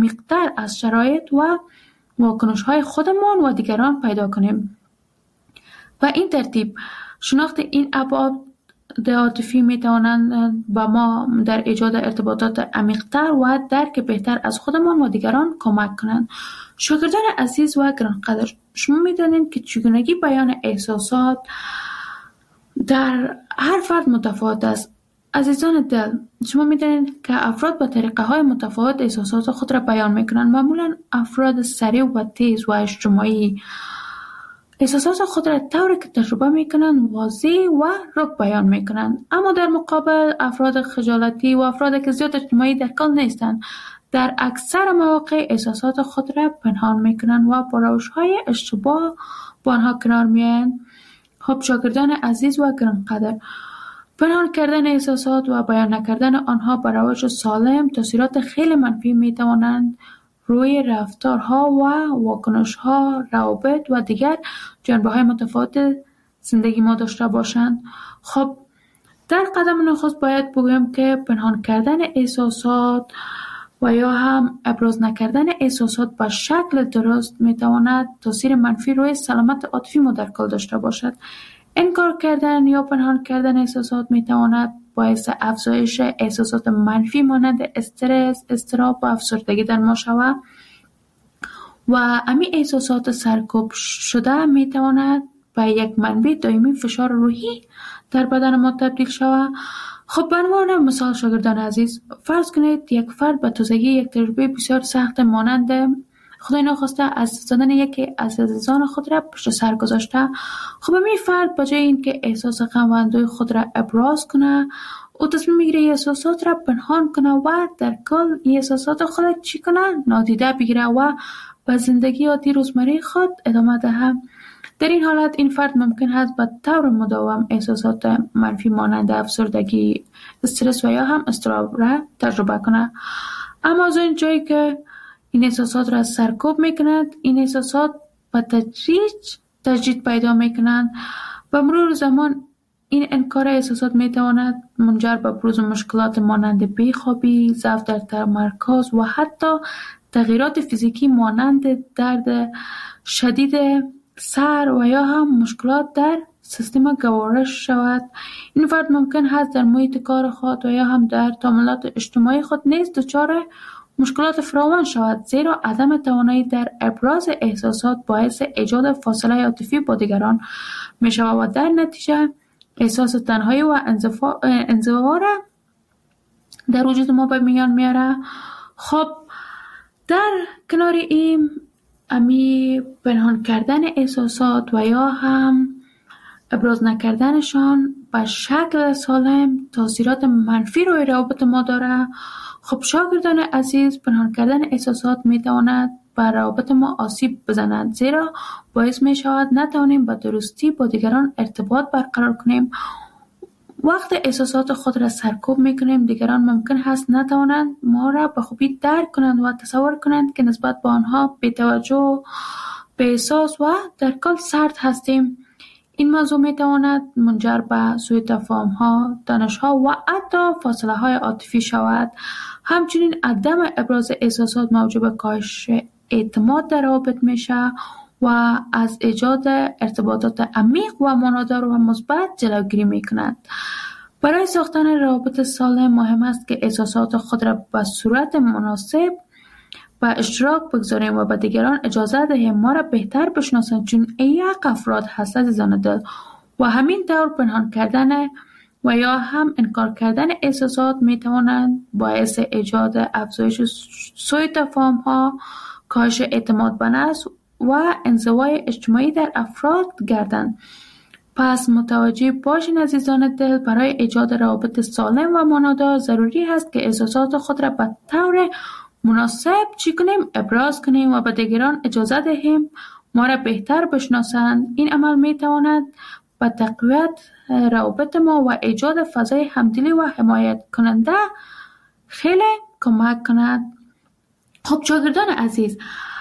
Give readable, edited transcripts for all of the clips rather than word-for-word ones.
عمیق‌تر از شرایط و واکنش‌های خودمان و دیگران پیدا کنیم. و این ترتیب شناخت این ابعاد عاطفی می‌توانند به ما در ایجاد ارتباطات عمیق‌تر و درک بهتر از خودمان و دیگران کمک کنند. شاگردان عزیز و گرانقدر، شما می‌دانید که چگونگی بیان احساسات در هر فرد متفاوت است. عزیزان دل، شما می‌دانید که افراد به طریقه‌های متفاوت احساسات خود را بیان می‌کنند. معمولاً افراد سریع و تیز و اجتماعی احساسات خود را طوری که تجربه می‌کنند واضح و رک بیان می‌کنند، اما در مقابل افراد خجالتی و افرادی که زیاد اجتماعی در کل نیستند در اکثر مواقع احساسات خود را پنهان می‌کنند و با روش‌های اشتباه با آنها کنار می‌آیند. خب شاگردان عزیز و گرانقدر، پنهان کردن احساسات و بیان نکردن آنها به روش سالم تاثیرات خیلی منفی می‌توانند روی رفتارها و واکنش‌ها، روابط و دیگر جنبه‌های متفاوت زندگی ما داشته باشند. خب در قدم نخست باید بگویم که پنهان کردن احساسات و یا هم ابراز نکردن احساسات به شکل درست میتواند تاثیر منفی روی سلامت عاطفی ما در کل داشته باشد. انکار کردن یا پنهان کردن احساسات میتواند باعث افزایش احساسات منفی مانند استرس، اضطراب و افسردگی در ما شود و همین احساسات سرکوب شده میتواند به یک منبع دائمی فشار روحی در بدن ما تبدیل شود. خب به عنوان مثال شاگردان عزیز، فرض کنید یک فرد به تازگی یک تجربه بسیار سخت مانند خدای ناخواسته از زدن یکی از عزیزان خود را پشت سر گذاشته. خب همین فرد به جای اینکه احساس غم و اندوه خود را ابراز کنه، او تصمیم میگیره احساسات را پنهان کنه و در کل احساسات خود چی کنه؟ نادیده بگیره و به زندگی عادی روزمره خود ادامه دهه. در این حالت این فرد ممکن است به طور مداوم احساسات منفی مانند افسردگی، استرس و یا هم اضطراب را تجربه کنه. اما از این جایی که این احساسات را سرکوب میکنند، این احساسات به تدریج تجدید پیدا میکنند. به مرور زمان این انکار احساسات میتواند منجر به بروز مشکلات مانند بیخوابی، ضعف در تمرکز و حتی تغییرات فیزیکی مانند درد شدید سر و یا هم مشکلات در سیستم گوارش شود. این فرد ممکن است در محیط کار خود و یا هم در تعاملات اجتماعی خود نیز دچار مشکلات فراوان شود، زیرا عدم توانایی در ابراز احساسات باعث ایجاد فاصله عاطفی با دیگران می شود و در نتیجه احساس تنهایی و انزوا را در وجود ما به میان میاره. خب در کنار این امی پنهان کردن احساسات و یا هم ابراز نکردنشان به شکل سالم تاثیرات منفی روی روابط ما داره. خب شاگردان عزیز، پنهان کردن احساسات میتواند بر روابط ما آسیب بزند، زیرا باعث می شود نتوانیم به درستی با دیگران ارتباط برقرار کنیم. وقت احساسات خود را سرکوب میکنیم، دیگران ممکن است نتوانند ما را به خوبی درک کنند و تصور کنند که نسبت به آنها بی‌توجه، بی‌احساس و در کل سرد هستیم. این موضوع میتواند منجر به سوء تفاهم‌ها، دانش‌ها و حتی فاصله‌های عاطفی شود. همچنین عدم ابراز احساسات موجب کاهش اعتماد در روابط میشه و از ایجاد ارتباطات عمیق و معنادار و مثبت جلوگیری میکند. برای ساختن روابط سالم مهم است که احساسات خود را به صورت مناسب به اشتراک بگذاریم و به دیگران اجازه دهیم ما را بهتر بشناسند، چون یک افراد هست عزیزان دل و همین طور پنهان کردن و یا هم انکار کردن احساسات میتوانند باعث ایجاد افزایش سوء تفاهم‌ها، کاهش اعتماد به نفس و انزوای اجتماعی در افراد گردند. پس متوجه باشین عزیزان دل، برای ایجاد روابط سالم و معنادار ضروری است که احساسات خود را به طور مناسب چی کنیم؟ ابراز کنیم و به دیگران اجازه دهیم ما را بهتر بشناسند. این عمل میتواند به تقویت روابط ما و ایجاد فضای همدلی و حمایت کننده خیلی کمک کند. خب شاگردان عزیز،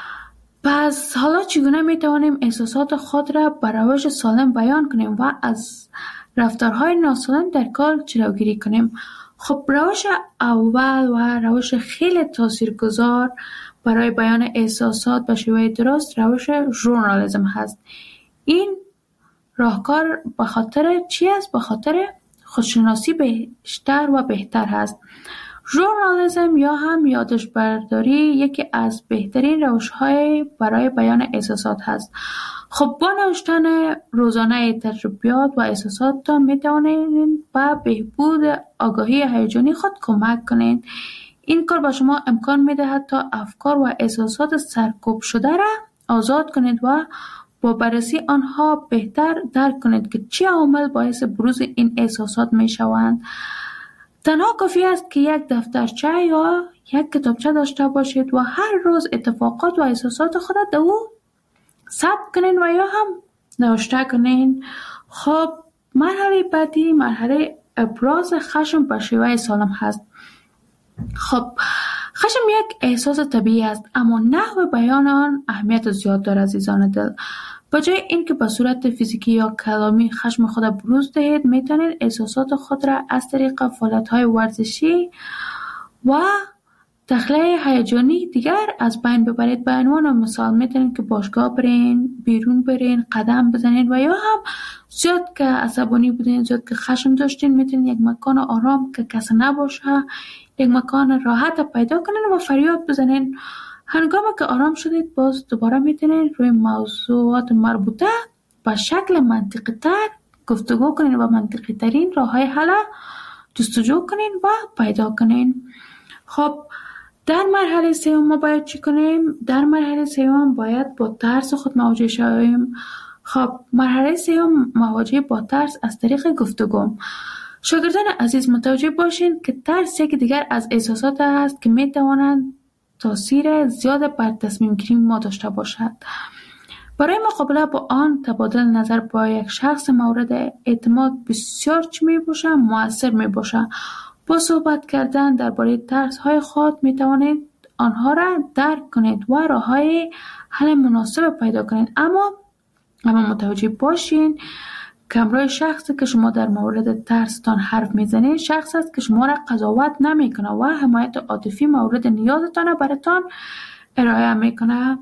پس حالا چگونه میتوانیم احساسات خود را به روش سالم بیان کنیم و از رفتارهای ناسالم در کار جلوگیری کنیم؟ خب روش اول و روش خیلی تاثیرگذار برای بیان احساسات به شیوه درست روش ژورنالیسم هست. این راهکار به خاطر چی است؟ به خاطر خودشناسی بیشتر و بهتر هست. ژورنالیسم یا هم یادداشت برداری یکی از بهترین روش‌های برای بیان احساسات هست. خب با نوشتن روزانه تجربیات و احساساتتان میتوانید به بهبود آگاهی هیجانی خود کمک کنید. این کار به شما امکان میدهد تا افکار و احساسات سرکوب شده را آزاد کنید و با بررسی آنها بهتر درک کنید که چه عوامل باعث بروز این احساسات میشوند. تنها کافی است که یک دفترچه یا یک کتابچه داشته باشید و هر روز اتفاقات و احساسات خود در او ثبت کنین و یا هم نوشته کنین. خب مرحله بعدی مرحله ابراز خشم به شیوه سالم هست. خب خشم یک احساس طبیعی است، اما نحو بیان آن اهمیت زیاد دارد عزیزان دل. به جای اینکه به صورت فیزیکی یا کلامی خشم خود بروز دهید، میتونید احساسات خود را از طریق فعالیت‌های ورزشی و تخلیه هیجانی دیگر از بین ببرید. به عنوان مثال میتونید که باشگاه برین، بیرون برین، قدم بزنید و یا هم زیاد که عصبانی بودین، زیاد که خشم داشتین، میتونید یک مکان آرام که کسی نباشه، یک مکان راحت پیدا کنین و فریاد بزنین. هنگامی که آرام شدید باز دوباره میتونید روی موضوعات مربوطه به شکل منطقی تر گفتگو کنین و منطقی ترین راه های حل جستجو کنین و پیدا کنین. خب در مرحله سوم ما باید چی کنیم؟ در مرحله سوم باید با ترس خود مواجه شویم. خب مرحله سوم مواجهه با ترس از طریق گفتگو. شاگردان عزیز متوجه باشین که ترس یکی دیگر از احساسات است که میتوانند تاثیر زیاد بر تصمیم گیری ما داشته باشد. برای مقابله با آن تبادل نظر با یک شخص مورد اعتماد بسیار چی میباشه؟ مؤثر میباشه. با صحبت کردن درباره ترس های خود میتوانید آنها را درک کنید و راه های حل مناسب پیدا کنید. اما متوجه باشین که همراه شخصی که شما در مورد ترستان حرف میزنید شخص است که شما را قضاوت نمیکنه و حمایت عاطفی مورد نیازتان براتان ارائه میکنه.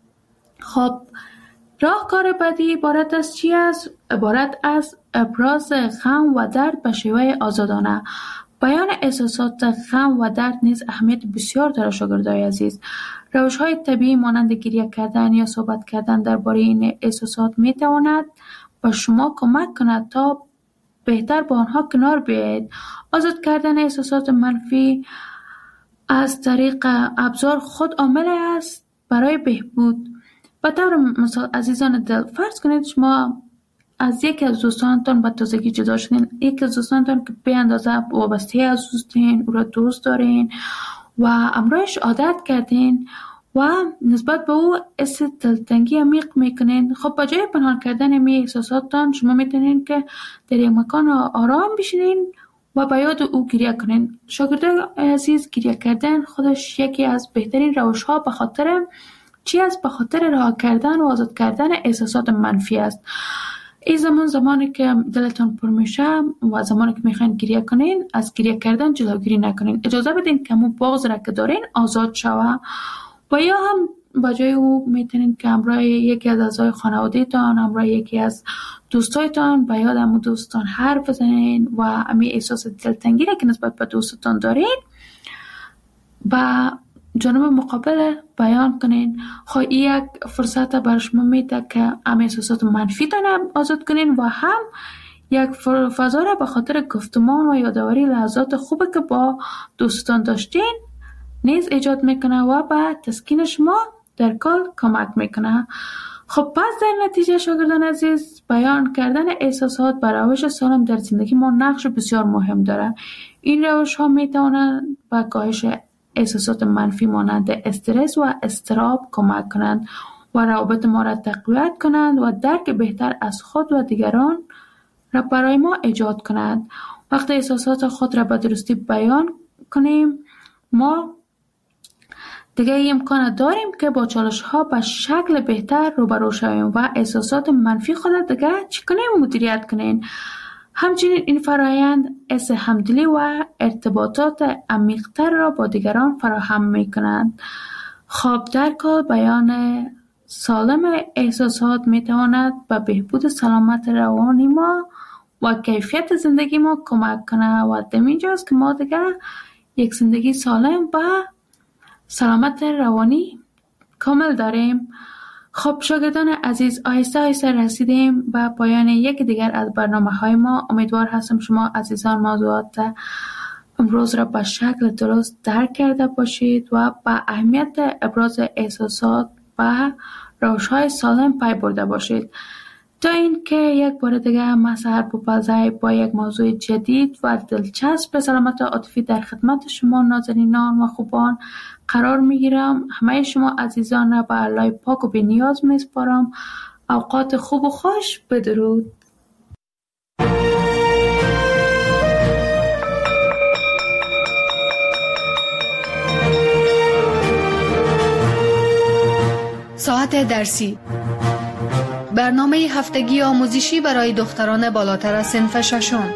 خب راهکار بعدی عبارت از چی است؟ عبارت از ابراز غم و درد به شیوه آزادانه. بیان احساسات غم و درد نیز اهمیت بسیار دارد شاگردای عزیز. روش‌های طبیعی مانند گریه کردن یا صحبت کردن درباره این احساسات میتواند به شما کمک کند تا بهتر با آنها کنار بیایید. آزاد کردن احساسات منفی از طریق ابزار خود عامل است برای بهبود. به طور مثال عزیزان دل، فرض کنید شما از یکی از دوستانتان به تازگی جدا شدین، یکی از دوستانتان که به اندازه وابسته از دوستین، او را دوست دارین و امرایش عادت کردین و نسبت به او حس دلتنگی عمیق میکنین. خب با جای پنهان کردن می احساساتتان شما میتونین که در یک مکان آرام بشینین و به یاد او گریه کنین. شاگردان عزیز، گریه کردن خودش یکی از بهترین روش‌ها به خاطر چی است؟ به خاطر رها کردن و آزاد کردن احساسات منفی است. این زمانی که دلتان پر میشه و زمانی که میخواین گریه کنین، از گریه کردن جلوگیری نکنین. اجازه بدین که همون بغض را که دارین آزاد شوه و یا هم با جای او میتونین که همراه یکی از اعضای خانواده‌تان، همراه یکی از دوستایتان به یاد همون دوستان حرف بزنین و همین احساس دلتنگی را که نسبت به دوستتان دارین با جانب مقابل بیان کنین. خب این یک فرصت بر شما میده که هم احساسات منفی تان آزاد کنین و هم یک فضا را به خاطر گفتمان و یادآوری لحظات خوبی که با دوستان داشتین نیز ایجاد میکنه و به تسکین شما در کل کمک میکنه. خب پس در نتیجه شاگردان عزیز، بیان کردن احساسات بر روش سالم در زندگی ما نقش بسیار مهم داره. این روش ها میتونن به کاهش احساسات منفی مانند استرس و اضطراب کمک کنند و روابط ما را تقویت کنند و درک بهتر از خود و دیگران را برای ما ایجاد کنند. وقتی احساسات خود را به درستی بیان کنیم، ما دیگه امکان داریم که با چالش ها به شکل بهتر روبرو شویم و احساسات منفی خود دیگه چی کنیم؟ مدیریت کنیم. همچنین این فرایند حس همدلی و ارتباطات عمیق‌تر را با دیگران فراهم می‌کند. خواب درک و بیان سالم احساسات می‌تواند به بهبود سلامت روانی ما و کیفیت زندگی ما کمک کنه و همینجاست که ما دیگه یک زندگی سالم و سلامت روانی کامل داریم. خب شاگردان عزیز، آهسته آهسته رسیدیم به پایان یک دیگر از برنامه‌های ما. امیدوار هستم شما عزیزان موضوعات امروز را به شکل درست درک کرده باشید و به اهمیت ابراز احساسات و روش‌های سالم پی برده باشید. تا اینکه یک بار دیگه من سحر پوپلزی با یک موضوع جدید و دلچسب به سلامت عاطفی در خدمت شما نازنینان و خوبان قرار میگیرم. همه شما عزیزان را به الله پاک و بی‌نیاز میسپارم. اوقات خوب و خوش. بدرود. ساعت درسی، برنامه هفتگی آموزشی برای دختران بالاتر از صنف ششم.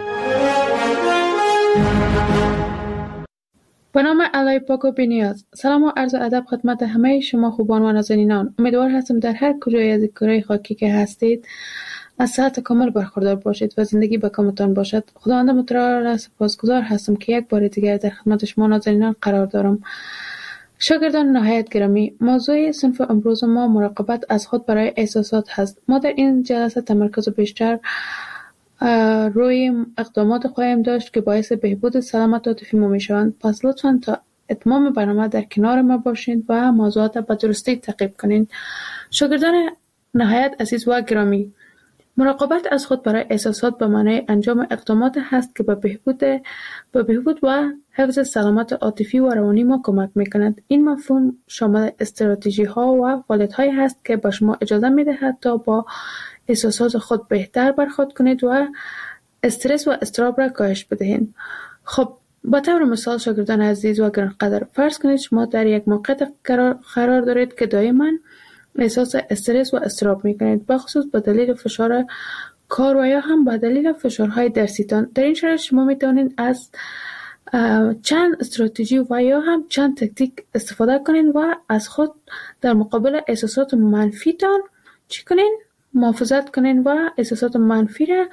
به نام الله پاک و بی‌نیاز. سلام و عرض ادب خدمت همه شما خوبان و نازنینان. امیدوار هستم در هر کجای از کره خاکی که هستید از صحت کامل برخوردار باشید و زندگی به کامتان باشد. خداوند متعال را سپاسگزار هستم که یک بار دیگر در خدمت شما نازنینان قرار دارم. شاگردان نهایت گرامی، موضوع صنف امروز ما مراقبت از خود برای احساسات هست. ما در این جلسه تمرکز بیشتر روی اقدامات خواهیم داشت که باعث بهبود سلامت عاطفی ما میشوند. پس لطفاً تا اتمام برنامه در کنار ما باشید و موضوعات به درستی تعقیب کنید. شاگردان نهایت عزیز و گرامی، مراقبت از خود برای احساسات به معنای انجام اقدامات هست که به بهبود و حفظ سلامت عاطفی و روانی ما کمک می‌کند. این مفهوم شامل استراتژی‌ها و فعالیت‌هایی هست که به شما اجازه می‌دهد تا با احساسات خود بهتر برخورد کنید و استرس و اضطراب را کاهش بدهید. خب با طور مثال شاگردان عزیز و گرانقدر، فرض کنید شما در یک موقعیت قرار دارید که دائما احساس استرس و اضطراب می‌کنید، بخصوص به دلیل فشار کار و یا هم به دلیل فشارهای درسیتان. در این شرایط شما می‌توانید از چند استراتژی و یا هم چند تکتیک استفاده کنید و از خود در مقابل احساسات منفیتان چی کنید؟ محافظت کنید و احساسات منفی را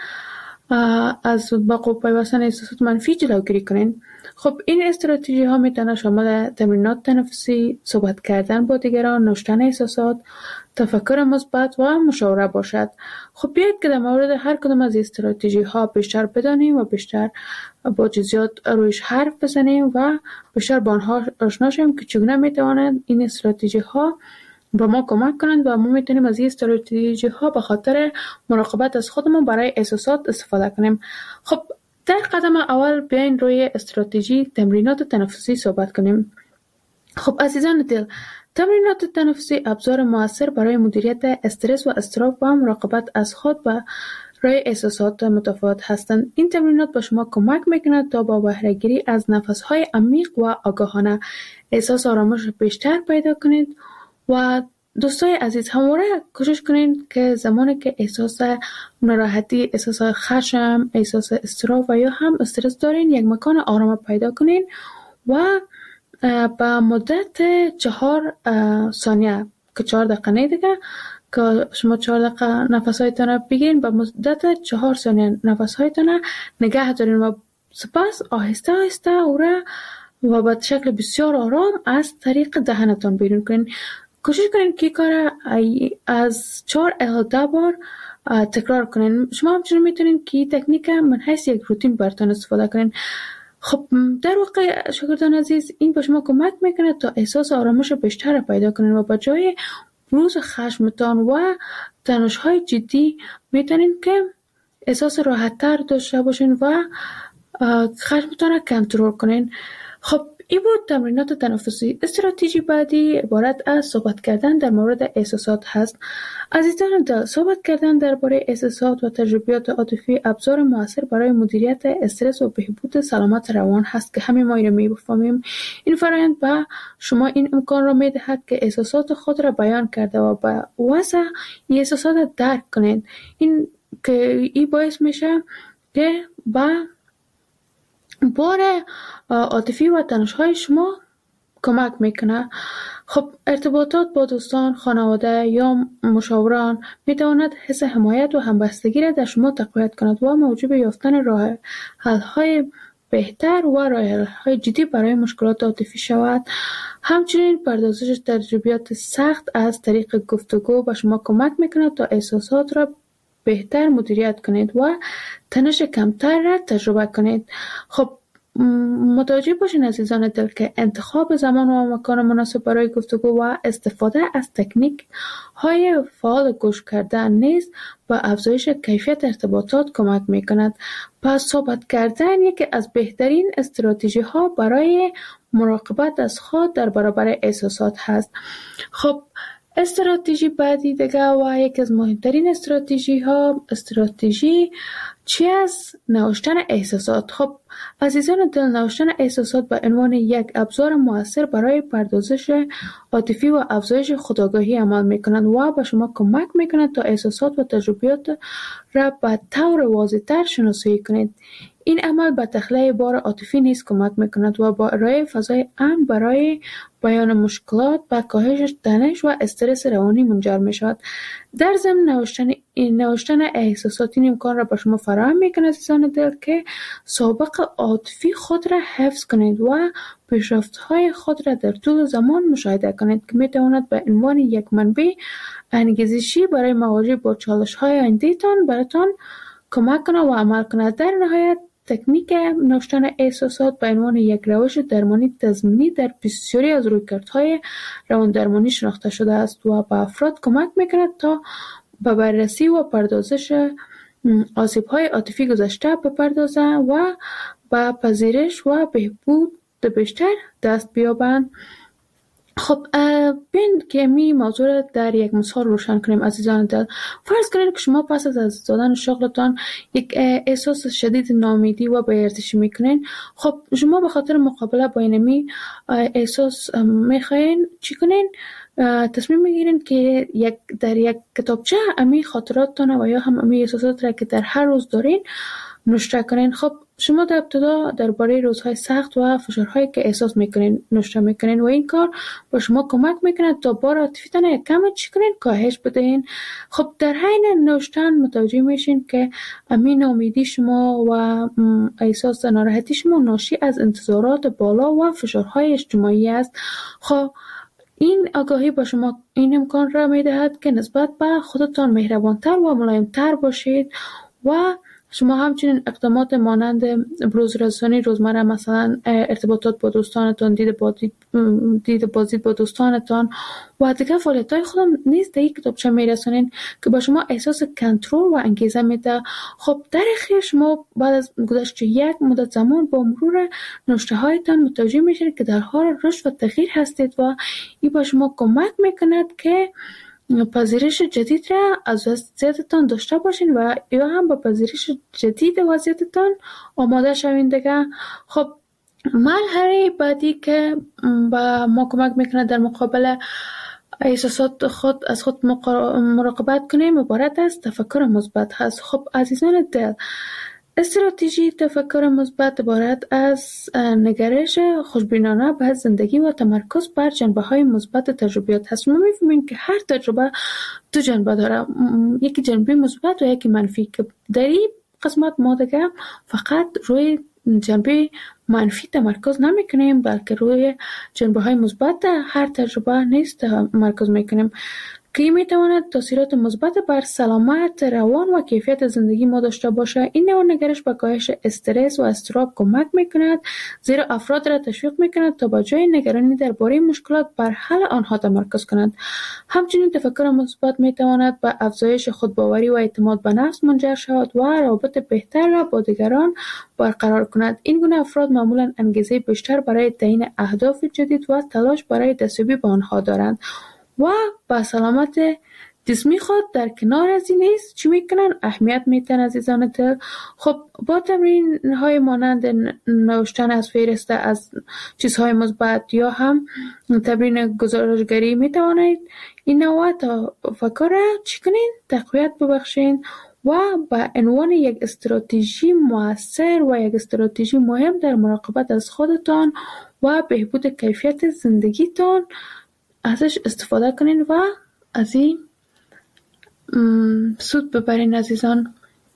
از با پیوستن احساسات منفی جلوگیری کنید. خب این استراتژی ها میتونه شامل تمرینات تنفسی، صحبت کردن با دیگران، نوشتن احساسات، تفکر مثبت و مشاوره باشد. خب بیایید که در مورد هر کدام از استراتژی ها بیشتر بدانیم و بیشتر با جزئیات رویش حرف بزنیم و بیشتر با آنها آشنا شویم که چگونه میتوانند این استراتژی ها با ما کمک کنند و ما میتونیم از این استراتژی ها به خاطر مراقبت از خودمون برای احساسات استفاده کنیم. خب در قدم اول بیاین روی استراتژی تمرینات تنفسی صحبت کنیم. خب عزیزان دل، تمرینات تنفسی ابزار مؤثر برای مدیریت استرس و اضطراب و مراقبت از خود و روی احساسات متفاوت هستند. این تمرینات به شما کمک میکند تا با بهره گیری از نفس‌های عمیق و آگاهانه احساس آرامش بیشتر پیدا کنید. و دوستای عزیز، همواره کوشش کنید که زمانی که احساس ناراحتی، احساس خشم، احساس اضطراب و یا هم استرس دارین، یک مکان آرام پیدا کنین و با مدت 4 ثانیه که 4 دقیقه نه دیگه، که شما 4 دقیقه نفس‌هایتان را بگیرین، با مدت 4 ثانیه نفس‌هایتان نگه دارین و سپس آهسته آهسته او را و به شکل بسیار آرام از طریق دهنتان بیرون کنین. کوشش کنین که کار از 4 الی 10 بار تکرار کنین. شما همچنین میتونین که این تکنیک من حیث یک روتین براتون استفاده کنین. خب در واقع شاگردان عزیز، این به شما کمک میکنه تا احساس آرامش بیشتر پیدا کنین و به جای بروز خشمتان و تنش‌های جدی میتونین که احساس راحت‌تر داشته باشین و خشمتان را کنترل کنین. خب این بود تمرینات تنفسی. استراتژی بعدی عبارت از صحبت کردن در مورد احساسات هست. عزیزان دل، صحبت کردن درباره احساسات و تجربیات عاطفی ابزار مؤثر برای مدیریت استرس و بهبود سلامت روان هست که همه ما را می‌فهمیم. این فرآیند به شما این امکان را می‌دهد که احساسات خود را بیان کرده و به وضع این احساسات درک کنید. این باعث میشه که به بار عاطفی و تنش‌های شما کمک میکنه. خب ارتباطات با دوستان، خانواده یا مشاوران میتواند حس حمایت و همبستگی را در شما تقویت کند و موجب یافتن راه حل‌های بهتر و راه حل‌های جدی برای مشکلات عاطفی شود. همچنین پردازش تجربیات سخت از طریق گفتگو به شما کمک میکند تا احساسات را بهتر مدیریت کنید و تنش کمتر را تجربه کنید. خب متوجه باشین عزیزان دل که انتخاب زمان و مکان مناسب برای گفتگو و استفاده از تکنیک های فعال گوش کردن نیز به افزایش کیفیت ارتباطات کمک می کند. پس صحبت کردن یکی از بهترین استراتژی ها برای مراقبت از خود در برابر احساسات هست. خب استراتژی بعدی دیگه و یکی از مهمترین استراتژی چی از نوشتن احساسات. خب عزیزان دل، نوشتن احساسات به عنوان یک ابزار مؤثر برای پردازش عاطفی و افزایش خودآگاهی عمل میکنند و به شما کمک میکنند تا احساسات و تجربیات را به طور واضح‌تر شناسایی کنید. این عمل به تخلیه بار عاطفی نیز کمک میکند و با ارائه فضای امن برای بیان مشکلات به کاهش تنش و استرس روانی منجر میشود. در ضمن نوشتن احساسات این امکان را به شما فراهم میکند عزیزان دل که سابقه عاطفی خود را حفظ کنید و پیشرفت‌های خود را در طول زمان مشاهده کنید که میتواند به عنوان یک منبع انگیزشی برای مواجهه با چالش‌های آینده‌تان براتان کمک کنه و عمل کنه. در نهایت تکنیک نوشتن احساسات به عنوان یک روش درمانی تضمینی در بسیاری از رویکردهای رواندرمانی شناخته شده است و به افراد کمک میکند تا به بررسی و پردازش آسیب‌های عاطفی گذشته بپردازند و به پذیرش و بهبود بیشتر دست بیابند. خب بین که می موضوع را در یک مثال روشن کنیم عزیزان دل. فرض کنید که شما پس از دادن شغلتان یک احساس شدید ناامیدی و بی‌ارزشی میکنین. خب شما به خاطر مقابله با اینمی احساس میخواین چی کنین؟ تصمیم میگیرین که در یک کتابچه امی خاطراتتان و یا هم امی احساسات را که در هر روز دارین نوشته کنین. خب شما در ابتدا درباره روزهای سخت و فشارهایی که احساس میکنین نوشته میکنین و این کار با شما کمک میکنه تا بار عاطفیتان یک کم چی کنین کاهش بدین. خب در حین نوشتن متوجه میشین که امین امیدی شما و احساس ناراحتی شما ناشی از انتظارات بالا و فشارهای اجتماعی است. خب این آگاهی با شما این امکان را میدهد که نسبت به خودتان مهربانتر و ملایمتر باشید و شما همچنین اقدامات مانند بروزرسانی روزمره، مثلا ارتباطات با دوستانتان، دید بازدید با دوستانتان و دیگر فعالیت‌های خودم نیز در یک کتابچه میرسانین که با شما احساس کنترل و انگیزه میده. خب در اخیر شما بعد از گذشت یک مدت زمان با مرور نوشته‌هایتان متوجه میشید که در حال رشد و تغییر هستید و این با شما کمک میکند که پذیرش جدید را از وضعیتتان داشته باشین و یا هم با پذیرش جدید وضعیتتان آماده شوین دیگه. خب مرحله بعدی که با ما کمک میکنه در مقابل احساسات از خود مراقبت کنیم عبارت از تفکر مثبت هست. خب عزیزان دل، استراتژی تفکر مثبت عبارت از نگرش خوشبینانه به زندگی و تمرکز بر جنبه‌های مثبت تجربیات هست. ما می‌فهمیم که هر تجربه دو جنبه داره، یکی جنبه مثبت و یکی منفی، که در این قسمت ما دیگه فقط روی جنبه منفی تمرکز نمی‌کنیم بلکه روی جنبه‌های مثبت هر تجربه نیز تمرکز می‌کنیم که میتواند تاثیرات مثبت بر سلامت روان و کیفیت زندگی ما داشته باشه. این نوع نگرش به کاهش استرس و اضطراب کمک میکند، زیرا افراد را تشویق میکند تا با جای نگرانی درباره مشکلات بر حل آنها تمرکز کنند. همچنین تفکر مثبت میتواند به افزایش خودباوری و اعتماد به نفس منجر شود و روابط بهتر را با دیگران برقرار کند. این گونه افراد معمولا انگیزه بیشتر برای تعیین اهداف جدید و تلاش برای دستیابی به آنها دارند و با سلامت جسمی خود در کنار از این نیز چی میکنن؟ اهمیت میتن عزیزان دل. خب با تمرین های مانند نوشتن از فهرست از چیزهای مثبت یا هم تمرین گزارشگری میتوانید این نوع تفکر را چی کنین؟ تقویت ببخشین و به عنوان یک استراتژی مؤثر و یک استراتژی مهم در مراقبت از خودتان و بهبود کیفیت زندگیتان ازش استفاده کنین و از این سود ببرین عزیزان.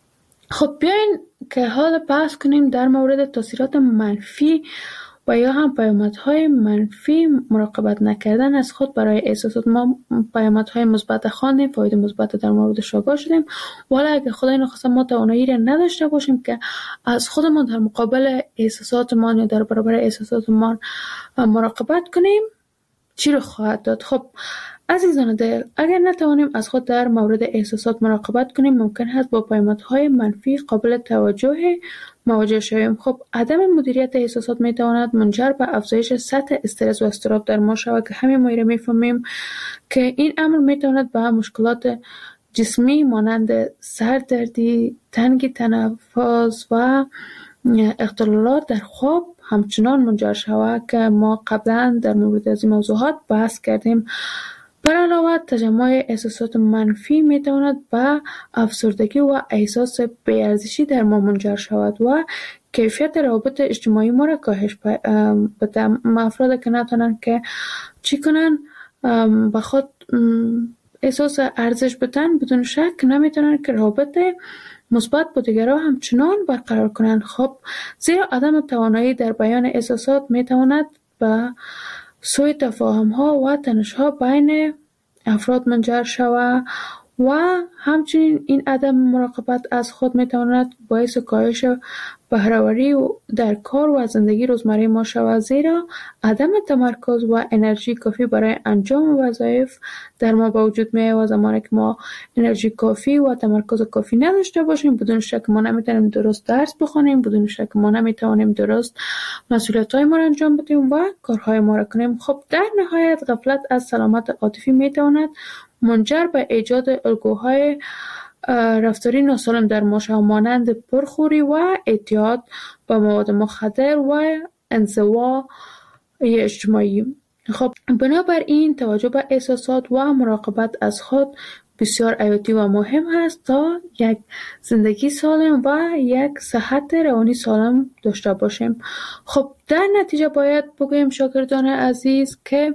خب بیاین که حال بحث کنیم در مورد تاثیرات منفی و یا هم پیامدهای منفی مراقبت نکردن از خود برای احساسات. ما پیامدهای مثبت خواندیم، فواید مثبت در موردش آگاه شدیم، ولی اگه خدای نخواسته ما توانایی را نداشته باشیم که از خودمان در مقابل احساساتمان یا در برابر احساساتمان مراقبت کنیم، چی رو خواهد داد؟ خب عزیزان دل، اگر نتوانیم از خود در مورد احساسات مراقبت کنیم، ممکن است با پیامدهای منفی قابل توجه مواجه شویم. خب عدم مدیریت احساسات میتواند منجر به افزایش سطح استرس و اضطراب در ما شود که همه ما را میفهمیم که این امر میتواند به مشکلات جسمی مانند سردردی، تنگی تنفس و اختلالات در خواب همچنان منجر شود که ما قبلا در مورد از این موضوعات بحث کردیم. بر علاوه تجمع احساسات منفی میتواند به افسردگی و احساس بی‌ارزشی در ما منجر شود و کیفیت روابط اجتماعی ما را کاهش بده. افراد که نتونن که چی کنن به خود احساس ارزش بدن، بدون شک نمیتونن که روابط مثبت با دیگران همچنان برقرار کنن. خب زیرا عدم توانایی در بیان احساسات میتواند به سوء تفاهم ها و تنش ها بین افراد منجر شود و همچنین این عدم مراقبت از خود میتواند باعث کاهش بهره‌وری در کار و زندگی روزمره ما شود، زیرا عدم تمرکز و انرژی کافی برای انجام وظایف در ما به وجود میاد و زمانی که ما انرژی کافی و تمرکز کافی نداشته باشیم، بدون شک ما نمیتونیم درست درس بخونیم، بدون شک ما نمیتونیم درست مسئولیت‌های ما را انجام بدیم و کارهای ما را کنیم. خب در نهایت غفلت از سلامت عاطفی میتواند منجر به ایجاد الگوهای رفتاری ناسالم در ما شود، مانند پرخوری و اعتیاد به مواد مخدر و انزوا اجتماعی. خب بنابراین توجه به احساسات و مراقبت از خود بسیار حیاتی و مهم است تا یک زندگی سالم و یک صحت روانی سالم داشته باشیم. خب در نتیجه باید بگویم شاگردان عزیز که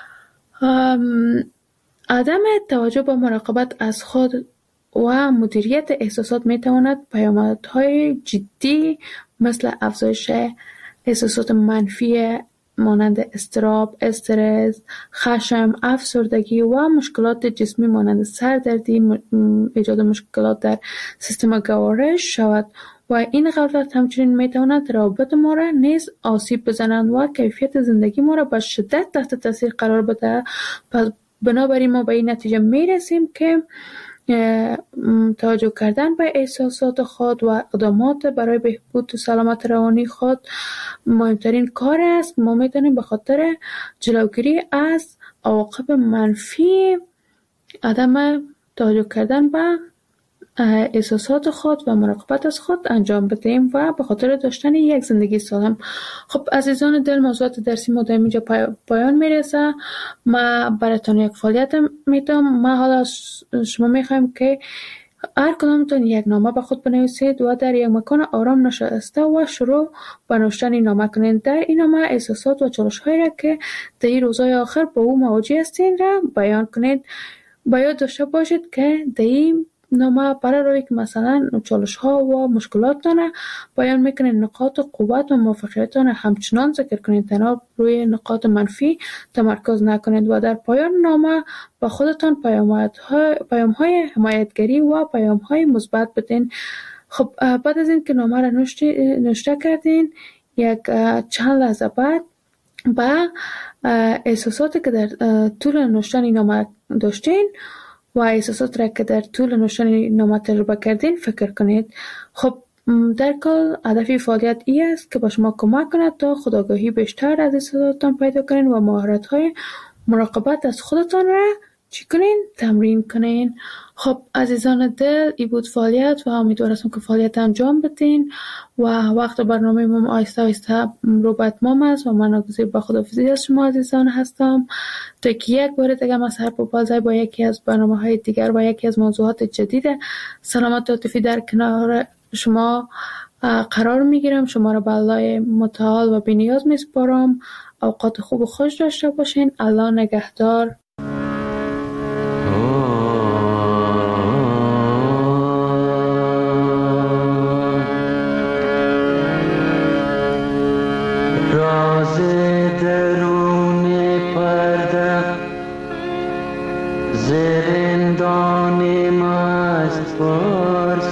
عدم توجه به مراقبت از خود و مدیریت احساسات میتواند پیامدهای جدی مثل افزایش احساسات منفی مانند اضطراب، استرس، خشم، افسردگی و مشکلات جسمی مانند سردردی، ایجاد مشکلات در سیستم گوارش شود و این غفلت همچنین میتواند روابط ما را نیز آسیب بزنند و کیفیت زندگی ما را به شدت تحت تاثیر قرار بده. پس بنابراین ما به این نتیجه میرسیم که توجه کردن به احساسات خود و اقدامات برای بهبود سلامت روانی خود مهمترین کار است. ما میتونیم به خاطر جلوگیری از عواقب منفی عدم توجه کردن به احساسات خود و مراقبت از خود انجام بدیم و به خاطر داشتن یک زندگی سالم. خب عزیزان دل، موضوعات درسی ما در اینجا پایان میرسه. ما براتون یک فعالیت میدم. ما حالا شما میخوایم که هر کدامتون یک نامه به خود بنویسید و در یک مکان آرام نشسته و شروع به نوشتن این نامه کنید. در این نامه احساسات و چالش هایی را که در این روزهای آخر با او مواجه هستین را بیان کنید. باید داشته باشید که در این نامه برای روی که مثلا چالش ها و مشکلاتتان بیان میکنید، نقاط قوت و موفقیتتان همچنان ذکر کنید، تنها روی نقاط منفی تمرکز نکنید و در پایان نامه به خودتان پیام های حمایتگری و پیام های مثبت بدین. خب بعد از این که نامه را نوشته کردین، یک چند لحظه بعد به احساساتی که در طول نوشتن این نامه داشتین و احساسات را که در طول نوشتن نامه تجربه کردین فکر کنید. خب در کل هدف فعالیت ای است که به شما کمک کند تا خودآگاهی بیشتر از احساساتتان پیدا کنید و مهارت‌های مراقبت از خودتان را چی کنین؟ تمرین کنین. خب عزیزان دل، ای بود فعالیت و امیدوار هستم که فعالیت انجام بدین و وقت برنامه ما آیسته آیسته رو به اتمام است و من ناگزیر با خداحافظی از شما عزیزان هستم تا که یک بار دیگه ما سر بازای با یکی از برنامه‌های دیگر و یکی از موضوعات جدید سلامت عاطفی در کنار شما قرار میگیرم. شما را به الله متعال و بی‌نیاز میسپارم. اوقات خوب و خوش داشته باشین. الله نگهدار. راز درون پرده زرندان مست پرس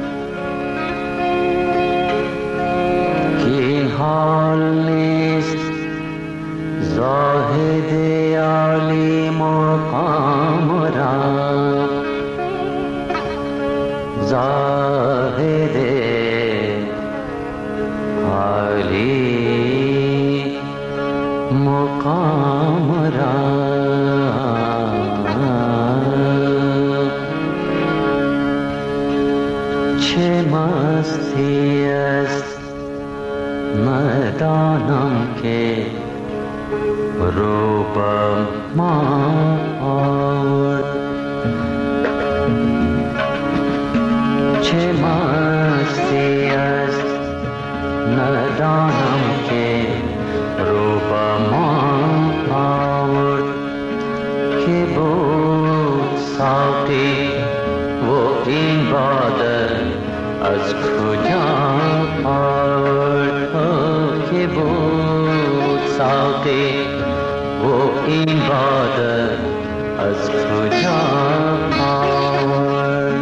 که این حال نیست زاهد عالی مقام را زاهد عالی مقام را چه مستی است ندانم که رو به ما آورد چه مستی است ندانم که رو به ما آورد که بود ساقی و این باده از کجا آورد که بود ساقی و این باده از کجا آورد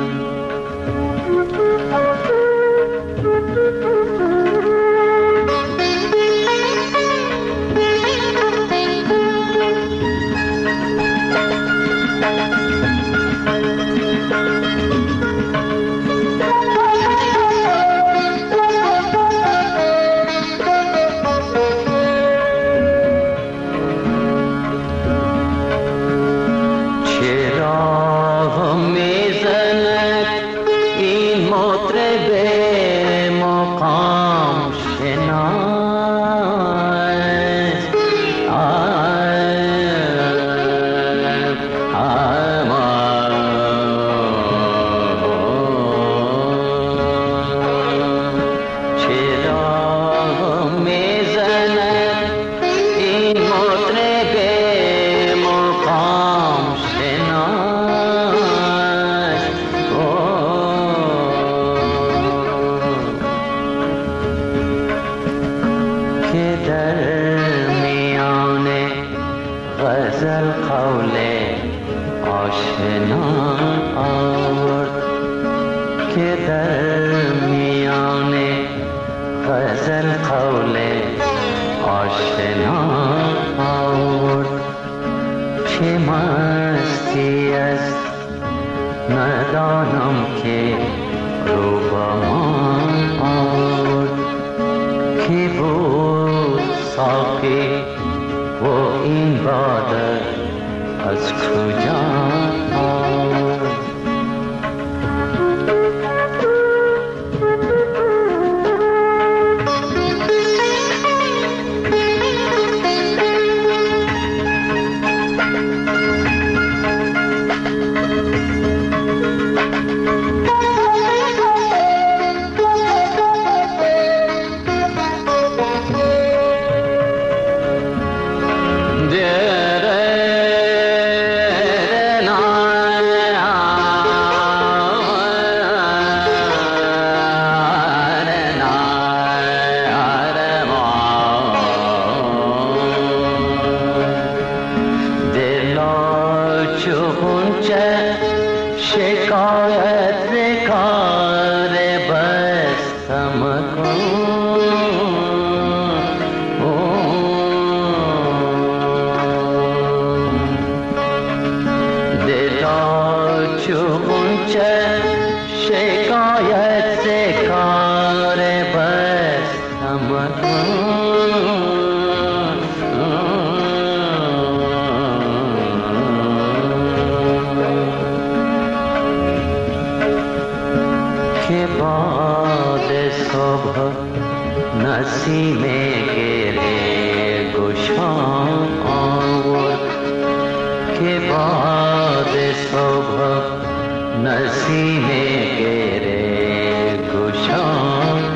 که باد صبح نسیم گره گشان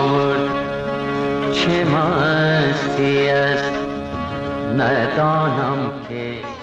آورد چه مستی است ندانم